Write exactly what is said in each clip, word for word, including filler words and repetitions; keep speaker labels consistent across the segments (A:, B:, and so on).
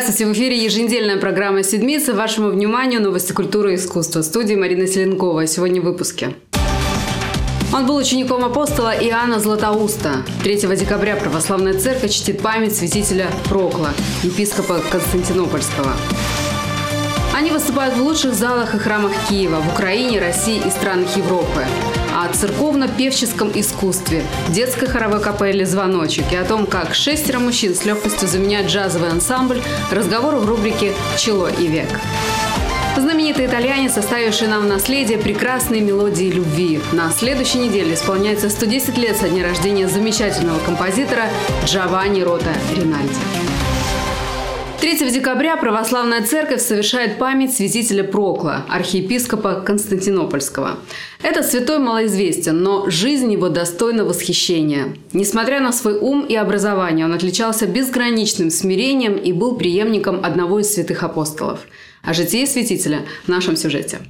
A: Здравствуйте, в эфире еженедельная программа «Седмица». Вашему вниманию новости культуры и искусства. В студии Марина Селенкова. Сегодня в выпуске. Он был учеником апостола Иоанна Златоуста. третьего декабря православная церковь чтит память святителя Прокла, епископа Константинопольского. Они выступают в лучших залах и храмах Киева, в Украине, России и странах Европы. О церковно-певческом искусстве, детской хоровой капелле «Звоночек» и о том, как шестеро мужчин с легкостью заменяют джазовый ансамбль, разговоры в рубрике «Чело и век». Знаменитый итальянец, оставивший нам в наследие прекрасные мелодии любви. На следующей неделе исполняется сто десять лет со дня рождения замечательного композитора Джованни Рота Ринальди. третьего декабря православная церковь совершает память святителя Прокла, архиепископа Константинопольского. Этот святой малоизвестен, но жизнь его достойна восхищения. Несмотря на свой ум и образование, он отличался безграничным смирением и был преемником одного из святых апостолов. О житии святителя в нашем сюжете.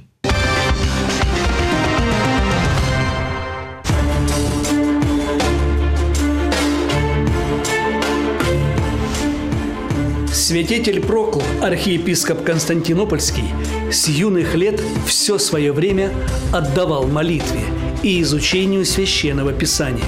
B: Святитель Прокл, архиепископ Константинопольский, с юных лет все свое время отдавал молитве и изучению Священного Писания.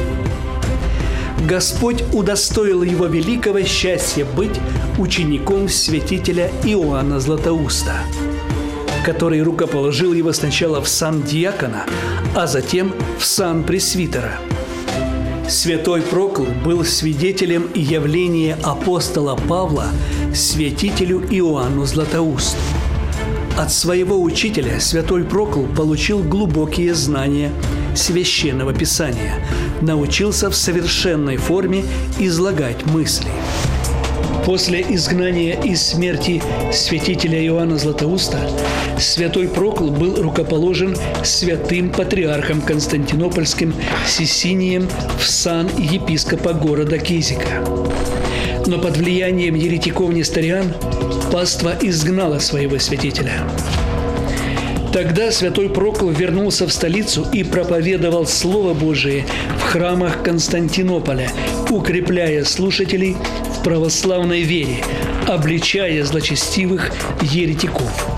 B: Господь удостоил его великого счастья быть учеником святителя Иоанна Златоуста, который рукоположил его сначала в сан диакона, а затем в сан пресвитера. Святой Прокл был свидетелем явления апостола Павла святителю Иоанну Златоусту. От своего учителя святой Прокл получил глубокие знания Священного Писания, научился в совершенной форме излагать мысли. После изгнания из смерти святителя Иоанна Златоуста святой Прокл был рукоположен святым патриархом Константинопольским Сисинием в сан епископа города Кизика. Но под влиянием еретиков-несториан паства изгнала своего святителя. Тогда святой Прокл вернулся в столицу и проповедовал Слово Божие в храмах Константинополя, укрепляя слушателей в православной вере, обличая злочестивых еретиков.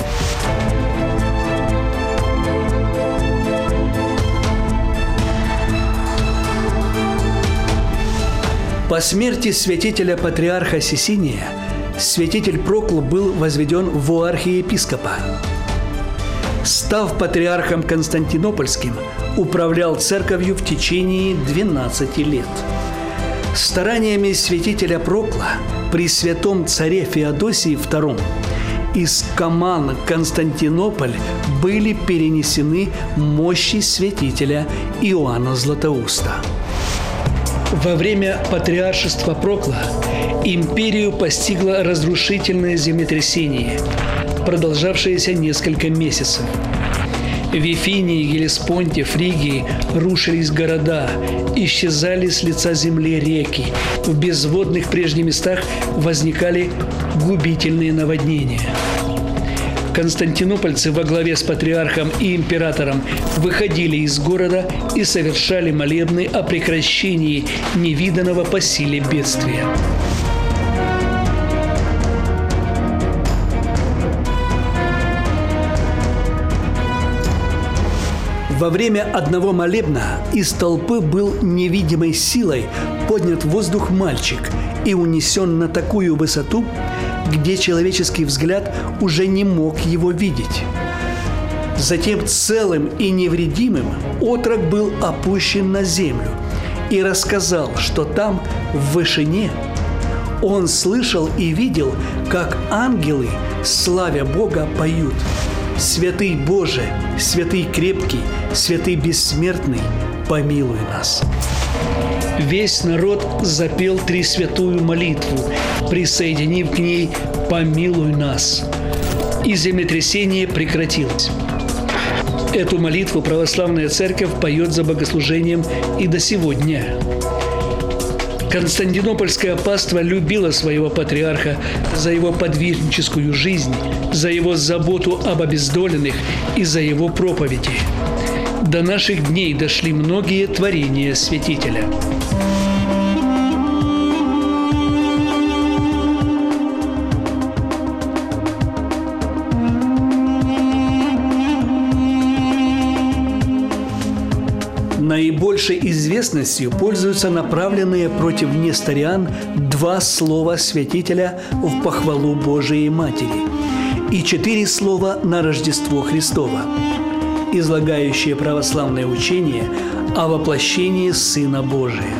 B: По смерти святителя-патриарха Сисиния святитель Прокл был возведен в архиепископа. Став патриархом Константинопольским, управлял церковью в течение двенадцати лет. Стараниями святителя Прокла при святом царе Феодосии втором из Каман Константинополь были перенесены мощи святителя Иоанна Златоуста. Во время патриаршества Прокла империю постигло разрушительное землетрясение, продолжавшееся несколько месяцев. В Вифинии, Гелеспонте, Фригии рушились города, исчезали с лица земли реки. В безводных прежних местах возникали губительные наводнения. Константинопольцы во главе с патриархом и императором выходили из города и совершали молебны о прекращении невиданного по силе бедствия. Во время одного молебна из толпы был невидимой силой поднят в воздух мальчик и унесен на такую высоту, где человеческий взгляд уже не мог его видеть. Затем целым и невредимым отрок был опущен на землю и рассказал, что там, в вышине, он слышал и видел, как ангелы, славя Бога, поют: «Святый Боже, святый крепкий, святый бессмертный, помилуй нас». Весь народ запел тресвятую молитву, присоединив к ней «Помилуй нас». И землетрясение прекратилось. Эту молитву православная церковь поет за богослужением и до сего дня. Константинопольская паства любила своего патриарха за его подвижническую жизнь, за его заботу об обездоленных и за его проповеди. До наших дней дошли многие творения святителя. Наибольшей известностью пользуются направленные против несториан два слова святителя в похвалу Божией Матери и четыре слова на Рождество Христово, излагающие православное учение о воплощении Сына Божия.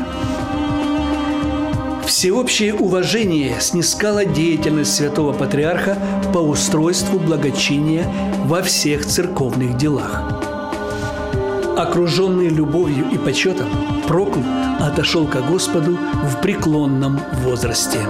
B: Всеобщее уважение снискала деятельность святого патриарха по устройству благочиния во всех церковных делах. Окруженный любовью и почетом, Прокл отошел ко Господу в преклонном возрасте.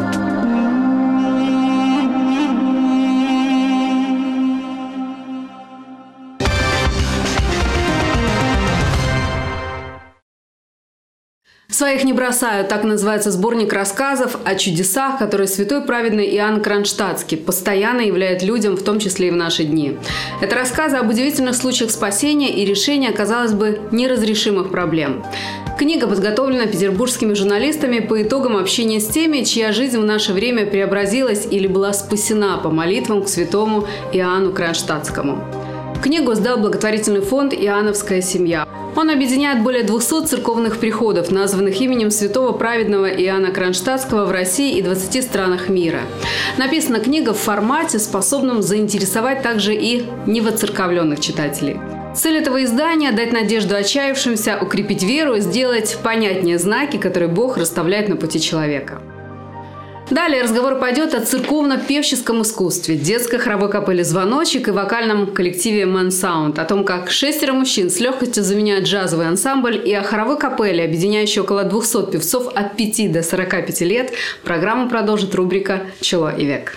A: «Своих не бросаю» – так называется сборник рассказов о чудесах, которые святой праведный Иоанн Кронштадтский постоянно являет людям, в том числе и в наши дни. Это рассказы об удивительных случаях спасения и решения, казалось бы, неразрешимых проблем. Книга подготовлена петербургскими журналистами по итогам общения с теми, чья жизнь в наше время преобразилась или была спасена по молитвам к святому Иоанну Кронштадтскому. Книгу сдал благотворительный фонд «Иоанновская семья». Он объединяет более двухсот церковных приходов, названных именем святого праведного Иоанна Кронштадтского в России и двадцати странах мира. Написана книга в формате, способном заинтересовать также и невоцерковленных читателей. Цель этого издания – дать надежду отчаявшимся, укрепить веру и сделать понятнее знаки, которые Бог расставляет на пути человека. Далее разговор пойдет о церковно-певческом искусстве, детской хоровой капелле «Звоночек» и вокальном коллективе «Man Sound», о том, как шестеро мужчин с легкостью заменяют джазовый ансамбль, и о хоровой капелле, объединяющей около двухсот певцов от пяти до сорока пяти лет. Программу продолжит рубрика «Чело и век».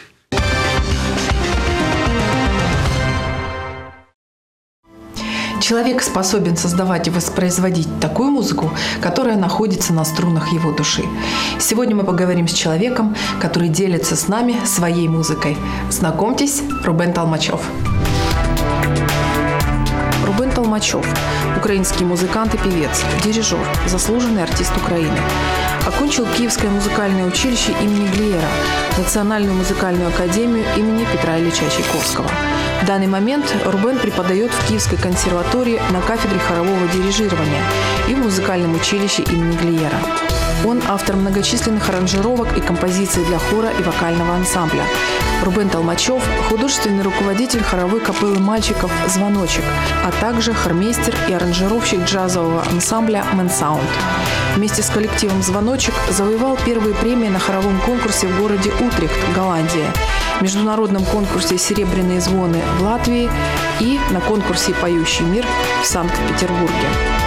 C: Человек способен создавать и воспроизводить такую музыку, которая находится на струнах его души. Сегодня мы поговорим с человеком, который делится с нами своей музыкой. Знакомьтесь, Рубен Толмачев. Рубен Толмачев – украинский музыкант и певец, дирижер, заслуженный артист Украины. Окончил Киевское музыкальное училище имени Глиера, Национальную музыкальную академию имени Петра Ильича Чайковского. В данный момент Рубен преподает в Киевской консерватории на кафедре хорового дирижирования и в музыкальном училище имени Глиера. Он автор многочисленных аранжировок и композиций для хора и вокального ансамбля. Рубен Толмачев – художественный руководитель хоровой капеллы мальчиков «Звоночек», а также хормейстер и аранжировщик джазового ансамбля «Man Sound». Вместе с коллективом «Звоночек» завоевал первые премии на хоровом конкурсе в городе Утрехт, Голландия, международном конкурсе «Серебряные звоны» в Латвии и на конкурсе «Поющий мир» в Санкт-Петербурге.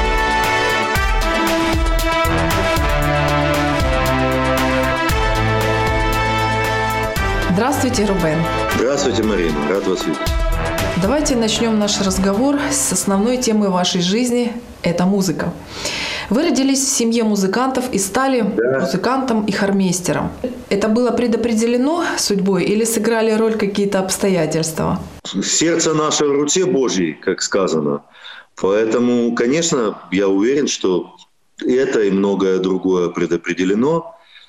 C: Здравствуйте, Рубен.
D: Здравствуйте, Марина. Рад вас видеть.
C: Давайте начнем наш разговор с основной темы вашей жизни – это музыка. Вы родились в семье музыкантов и стали да. музыкантом и хормейстером. Это было предопределено судьбой или сыграли роль какие-то обстоятельства?
D: Сердце наше в руке Божьей, как сказано. Поэтому, конечно, я уверен, что это и многое другое предопределено.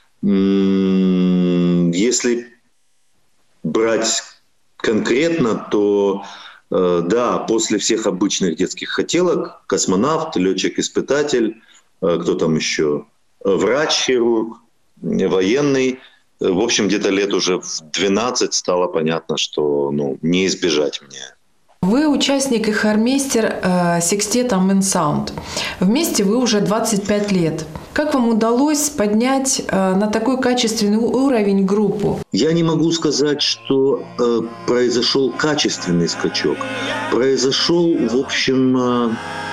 D: Если брать конкретно, то да, после всех обычных детских хотелок – космонавт, летчик-испытатель, кто там еще, врач-хирург, военный. В общем, где-то лет уже в двенадцать стало понятно, что ну, не избежать мне.
C: Вы участник и хормейстер э, секстета Man Sound. Вместе вы уже двадцать пять лет. Как вам удалось поднять э, на такой качественный уровень группу?
D: Я не могу сказать, что э, произошел качественный скачок. Произошел, в общем, э,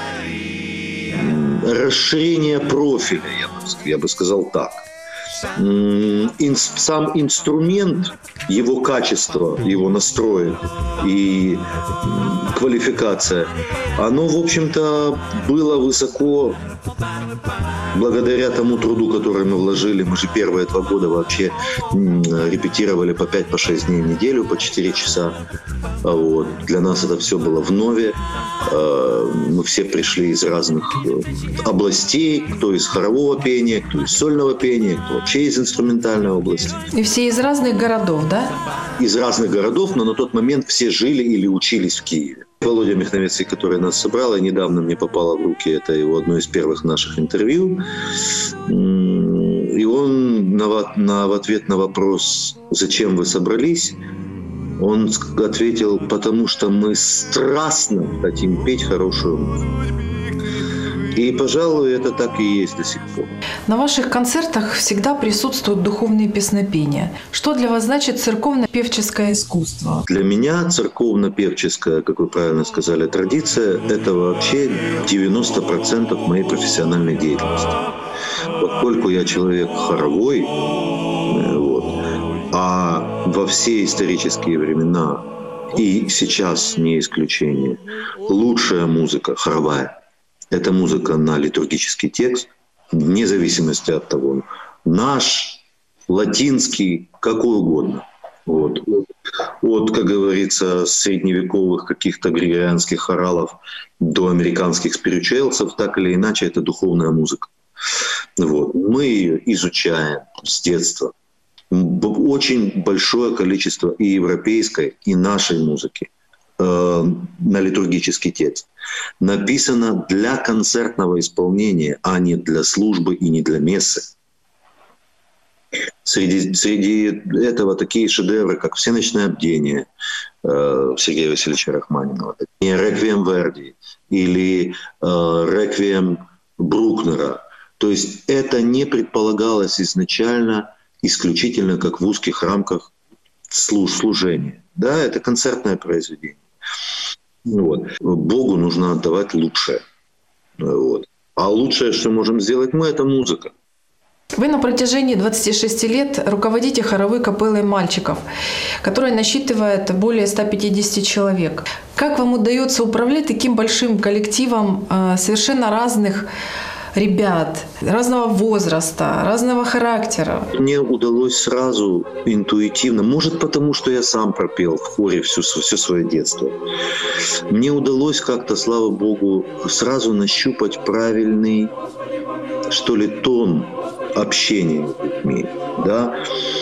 D: расширение профиля, я бы, я бы сказал так. Сам инструмент, его качество, его настрой и квалификация, оно, в общем-то, было высоко благодаря тому труду, который мы вложили. Мы же первые два года вообще репетировали по пять по шесть дней в неделю, по четыре часа. Вот. Для нас это все было вновь. Мы все пришли из разных областей, кто из хорового пения, кто из сольного пения, кто вообще из инструментальной области.
C: И все из разных городов, да?
D: Из разных городов, но на тот момент все жили или учились в Киеве. Володя Михновецкий, который нас собрал, и недавно мне попало в руки, это его одно из первых наших интервью. И он на, на, в ответ на вопрос, зачем вы собрались, он ответил, потому что мы страстно хотим петь хорошую музыку. И, пожалуй, это так и есть до сих пор.
C: На ваших концертах всегда присутствуют духовные песнопения. Что для вас значит церковно-певческое искусство?
D: Для меня церковно-певческая, как вы правильно сказали, традиция – это вообще девяносто процентов моей профессиональной деятельности. Поскольку я человек хоровой, вот, а во все исторические времена, и сейчас не исключение, лучшая музыка хоровая – это музыка на литургический текст, вне зависимости от того, наш, латинский, какой угодно. Вот. От, как говорится, средневековых каких-то григорианских хоралов до американских спиричуэлсов, так или иначе, это духовная музыка. Вот. Мы ее изучаем с детства. Очень большое количество и европейской, и нашей музыки на литургический текст написано для концертного исполнения, а не для службы и не для мессы. Среди, среди этого такие шедевры, как «Всеночное бдение» э, Сергея Васильевича Рахманинова, «Реквием Верди» или э, «Реквием Брукнера». То есть это не предполагалось изначально исключительно как в узких рамках служ, служения. Да, это концертное произведение. Вот. Богу нужно отдавать лучшее. Вот. А лучшее, что можем сделать мы, это музыка.
C: Вы на протяжении двадцати шести лет руководите хоровой капеллой мальчиков, которая насчитывает более ста пятидесяти человек. Как вам удается управлять таким большим коллективом совершенно разных ребят, разного возраста, разного характера?
D: Мне удалось сразу интуитивно, может потому, что я сам пропел в хоре всю, все свое детство, мне удалось как-то, слава Богу, сразу нащупать правильный, что ли, тон общения с людьми. Да?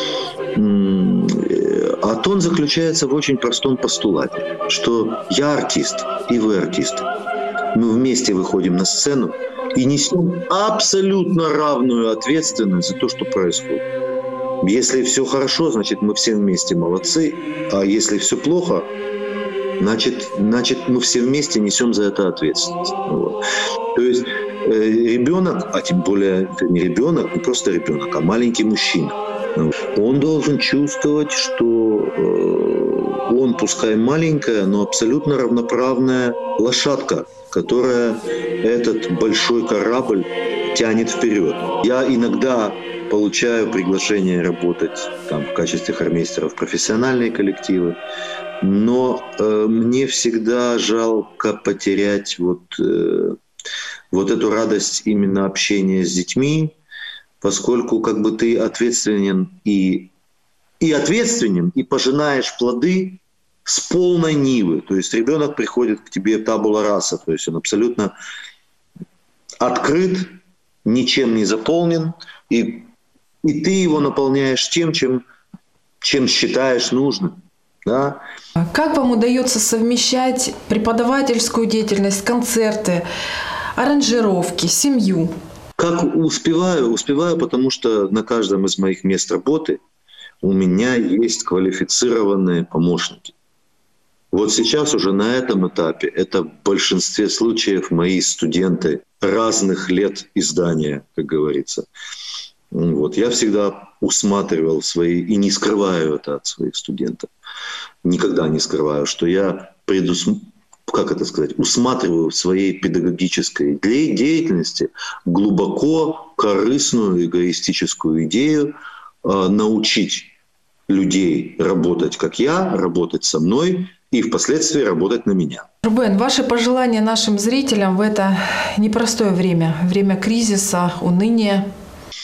D: А тон заключается в очень простом постулате, что я артист, и вы артист. Мы вместе выходим на сцену и несем абсолютно равную ответственность за то, что происходит. Если все хорошо, значит, мы все вместе молодцы, а если все плохо, значит, значит мы все вместе несем за это ответственность. Вот. То есть э, ребенок, а тем более не ребенок, не просто ребенок, а маленький мужчина, он должен чувствовать, что э, он, пускай маленькая, но абсолютно равноправная лошадка, которая этот большой корабль тянет вперед. Я иногда получаю приглашение работать там, в качестве хормейстера в профессиональные коллективы, но э, мне всегда жалко потерять вот, э, вот эту радость именно общения с детьми, поскольку как бы ты ответственен и, и ответственен, и пожинаешь плоды с полной нивы. То есть ребенок приходит к тебе табула раса, то есть он абсолютно открыт, ничем не заполнен, и, и ты его наполняешь тем, чем, чем считаешь нужным. Да?
C: Как вам удается совмещать преподавательскую деятельность, концерты, аранжировки, семью?
D: Как успеваю? Успеваю, потому что на каждом из моих мест работы у меня есть квалифицированные помощники. Вот сейчас уже на этом этапе это в большинстве случаев мои студенты разных лет издания, как говорится. Вот. Я всегда усматривал свои, и не скрываю это от своих студентов, никогда не скрываю, что я предус... как это сказать, усматриваю в своей педагогической деятельности глубоко корыстную эгоистическую идею э, научить людей работать, как я, работать со мной, и впоследствии работать на меня.
C: Рубен, ваши пожелания нашим зрителям в это непростое время, время кризиса, уныния?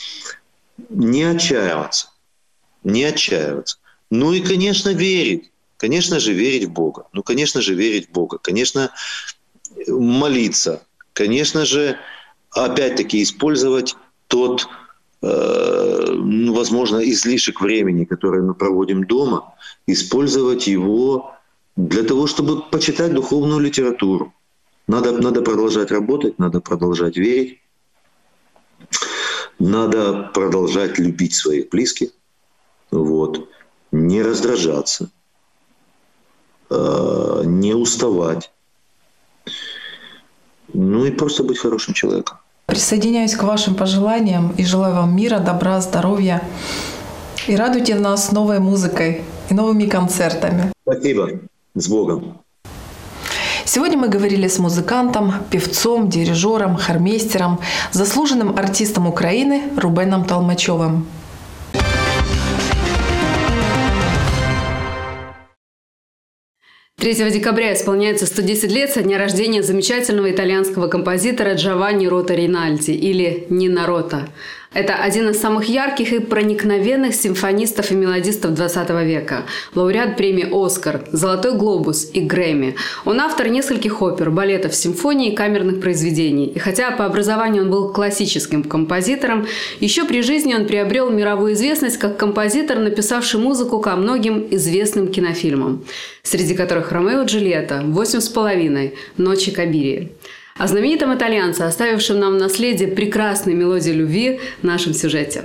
D: Не отчаиваться, не отчаиваться. Ну и, конечно, верить. Конечно же, верить в Бога. Ну, конечно же, верить в Бога. Конечно, молиться. Конечно же, опять-таки, использовать тот, э, ну, возможно, излишек времени, который мы проводим дома, использовать его для того, чтобы почитать духовную литературу. Надо, надо продолжать работать, надо продолжать верить, надо продолжать любить своих близких, вот, не раздражаться, э, не уставать, ну и просто быть хорошим человеком.
C: Присоединяюсь к вашим пожеланиям и желаю вам мира, добра, здоровья. И радуйте нас новой музыкой и новыми концертами.
D: Спасибо. С Богом.
C: Сегодня мы говорили с музыкантом, певцом, дирижером, хормейстером, заслуженным артистом Украины Рубеном Толмачевым.
A: третьего декабря исполняется сто десять лет со дня рождения замечательного итальянского композитора Джованни Рота Ринальди, или Нино Рота. Это один из самых ярких и проникновенных симфонистов и мелодистов двадцатого века. Лауреат премии «Оскар», «Золотой глобус» и «Грэмми». Он автор нескольких опер, балетов, симфоний и камерных произведений. И хотя по образованию он был классическим композитором, еще при жизни он приобрел мировую известность как композитор, написавший музыку ко многим известным кинофильмам, среди которых «Ромео и Джульетта», «Восемь с половиной», «Ночи Кабирии». О знаменитом итальянце, оставившем нам в наследие прекрасные мелодии любви, в нашем сюжете.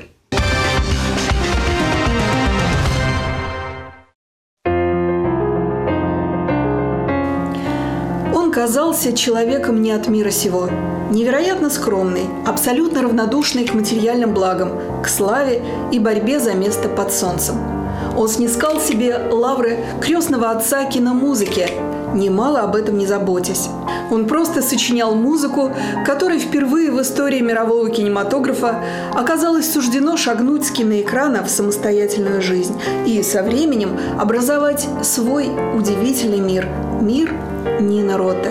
E: Он казался человеком не от мира сего, невероятно скромный, абсолютно равнодушный к материальным благам, к славе и борьбе за место под солнцем. Он снискал себе лавры крестного отца киномузыки, немало об этом не заботясь. Он просто сочинял музыку, которой впервые в истории мирового кинематографа оказалось суждено шагнуть с киноэкрана в самостоятельную жизнь и со временем образовать свой удивительный мир – мир Нино Рота.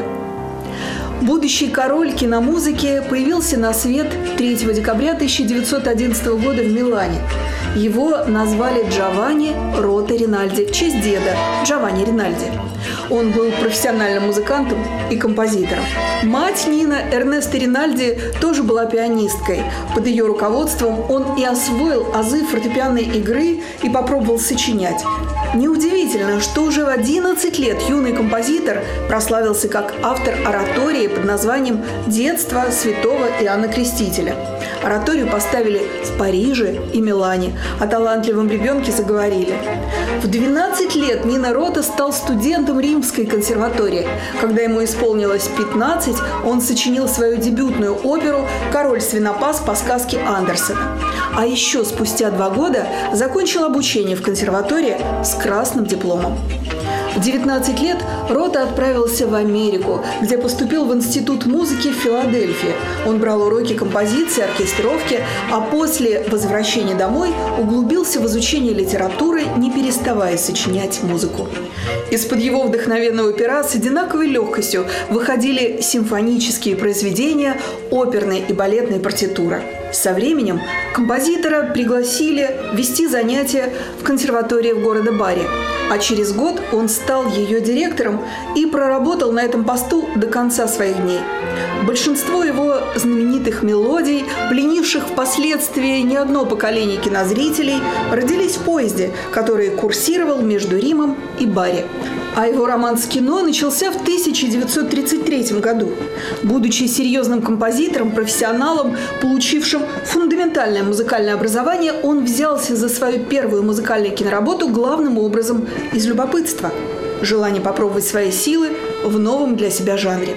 E: Будущий король киномузыки появился на свет третьего декабря тысяча девятьсот одиннадцатого года в Милане. Его назвали Джованни Рота Ринальди в честь деда Джованни Ринальди. Он был профессиональным музыкантом и композитором. Мать Нино, Эрнеста Ринальди, тоже была пианисткой. Под ее руководством он и освоил азы фортепианной игры и попробовал сочинять. Неудивительно, что уже в одиннадцать лет юный композитор прославился как автор оратории под названием «Детство святого Иоанна Крестителя». Ораторию поставили в Париже и Милане, о талантливом ребенке заговорили. В двенадцать лет Нино Рота стал студентом Римской консерватории. Когда ему исполнилось пятнадцать, он сочинил свою дебютную оперу «Король-свинопас» по сказке Андерсена. А еще спустя два года закончил обучение в консерватории с красным дипломом. В девятнадцать лет Рота отправился в Америку, где поступил в Институт музыки в Филадельфии. Он брал уроки композиции, оркестровки, а после возвращения домой углубился в изучение литературы, не переставая сочинять музыку. Из-под его вдохновенного пера с одинаковой легкостью выходили симфонические произведения, оперные и балетные партитуры. Со временем композитора пригласили вести занятия в консерватории в городе Барри, а через год он стал ее директором и проработал на этом посту до конца своих дней. Большинство его знаменитых мелодий, пленивших впоследствии не одно поколение кинозрителей, родились в поезде, который курсировал между Римом и Барри. А его роман с кино начался в тысяча девятьсот тридцать третьем году. Будучи серьезным композитором, профессионалом, получившим фундаментальное музыкальное образование, он взялся за свою первую музыкальную киноработу главным образом из любопытства – желание попробовать свои силы в новом для себя жанре.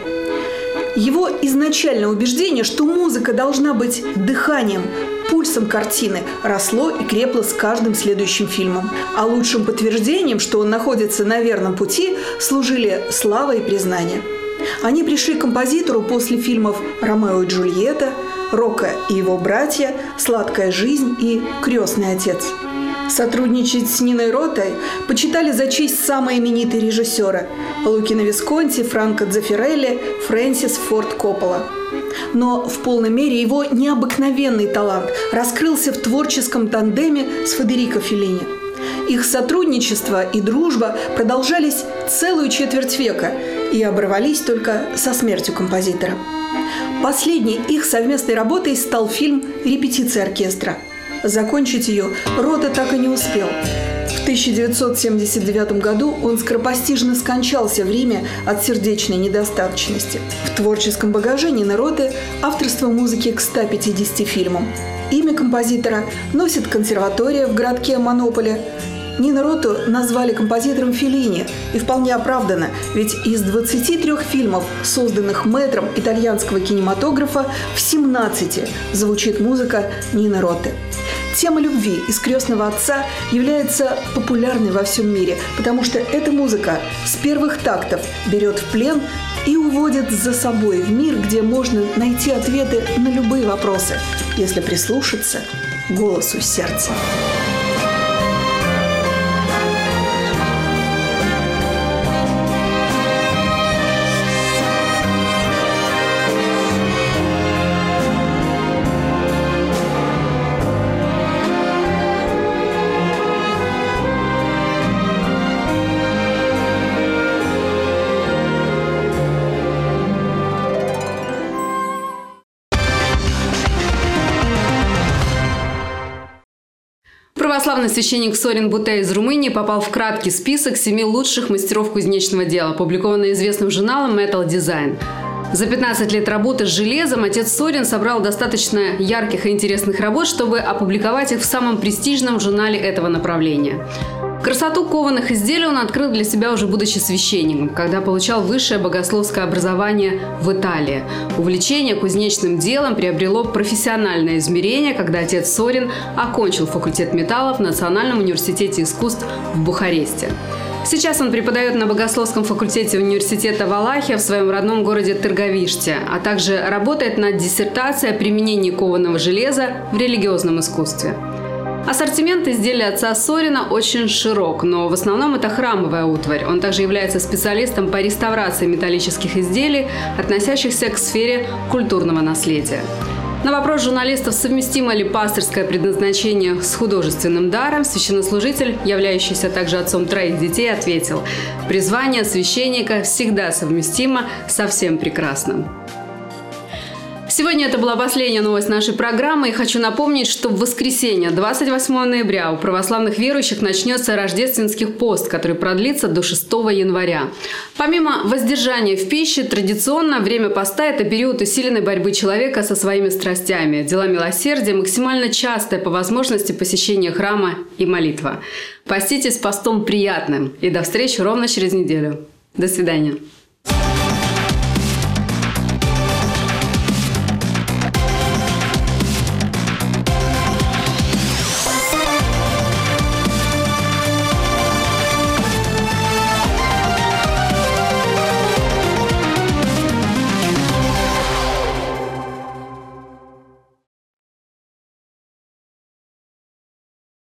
E: Его изначальное убеждение, что музыка должна быть дыханием, пульсом картины, росло и крепло с каждым следующим фильмом. А лучшим подтверждением, что он находится на верном пути, служили слава и признание. Они пришли к композитору после фильмов «Ромео и Джульетта», «Рокко и его братья», «Сладкая жизнь» и «Крестный отец». Сотрудничать с Ниной Ротой почитали за честь самые именитые режиссеры – Лукино Висконти, Франко Дзеффирелли, Фрэнсис Форд Коппола. Но в полной мере его необыкновенный талант раскрылся в творческом тандеме с Федерико Феллини. Их сотрудничество и дружба продолжались целую четверть века и оборвались только со смертью композитора. Последней их совместной работой стал фильм «Репетиция оркестра». Закончить ее Рота так и не успел. В В тысяча девятьсот семьдесят девятом году он скоропостижно скончался в Риме от сердечной недостаточности. В творческом багаже Нино Рота авторство музыки к ста пятидесяти фильмам. Имя композитора носит консерватория в городке Монополе. Нино Роту назвали композитором Феллини, и вполне оправданно, ведь из двадцати трёх фильмов, созданных мэтром итальянского кинематографа, в семнадцати звучит музыка Нино Роты. Тема любви из «Крестного отца» является популярной во всем мире, потому что эта музыка с первых тактов берет в плен и уводит за собой в мир, где можно найти ответы на любые вопросы, если прислушаться к голосу сердца.
A: Православный священник Сорин Буте из Румынии попал в краткий список семи лучших мастеров кузнечного дела, опубликованный известным журналом Metal Design. За пятнадцать лет работы с железом отец Сорин собрал достаточно ярких и интересных работ, чтобы опубликовать их в самом престижном журнале этого направления. Красоту кованых изделий он открыл для себя уже будучи священником, когда получал высшее богословское образование в Италии. Увлечение кузнечным делом приобрело профессиональное измерение, когда отец Сорин окончил факультет металлов в Национальном университете искусств в Бухаресте. Сейчас он преподает на богословском факультете университета Валахия в своем родном городе Тырговиште, а также работает над диссертацией о применении кованого железа в религиозном искусстве. Ассортимент изделий отца Сорина очень широк, но в основном это храмовая утварь. Он также является специалистом по реставрации металлических изделий, относящихся к сфере культурного наследия. На вопрос журналистов, совместимо ли пастырское предназначение с художественным даром, священнослужитель, являющийся также отцом троих детей, ответил: «Призвание священника всегда совместимо со всем прекрасным». Сегодня это была последняя новость нашей программы, и хочу напомнить, что в воскресенье, двадцать восьмого ноября, у православных верующих начнется рождественский пост, который продлится до шестого января. Помимо воздержания в пище, традиционно время поста – это период усиленной борьбы человека со своими страстями, дела милосердия, максимально частое по возможности посещение храма и молитва. Поститесь постом приятным, и до встречи ровно через неделю. До свидания.